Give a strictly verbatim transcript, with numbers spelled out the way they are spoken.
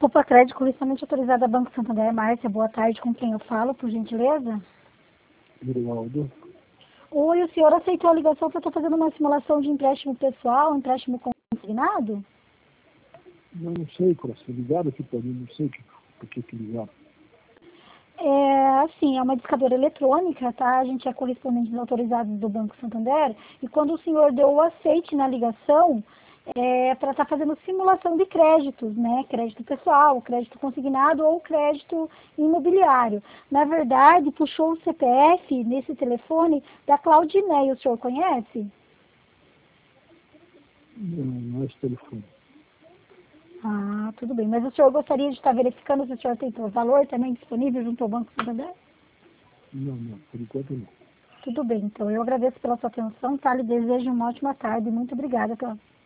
Desculpa, crédito correspondente autorizada Banco Santander. Márcia, boa tarde. Com quem eu falo, por gentileza? Grivaldo. Oi, o senhor aceitou a ligação para eu estar fazendo uma simulação de empréstimo pessoal, empréstimo consignado? Eu não sei, coração. Ligado aqui para mim, não sei que, por que que ligaram. É, assim, é uma discadora eletrônica, tá? A gente é correspondentes autorizados do Banco Santander. E quando o senhor deu o aceite na ligação, é para estar fazendo simulação de créditos, né? Crédito pessoal, crédito consignado ou crédito imobiliário. Na verdade, puxou o C P F nesse telefone da Claudineia. O senhor conhece? Não, não é esse telefone. Ah, tudo bem. Mas o senhor gostaria de estar verificando se o senhor tem o valor também disponível junto ao Banco Santander? Não, não, por enquanto não. Tudo bem, então eu agradeço pela sua atenção, tá? Lhe desejo uma ótima tarde. Muito obrigada pela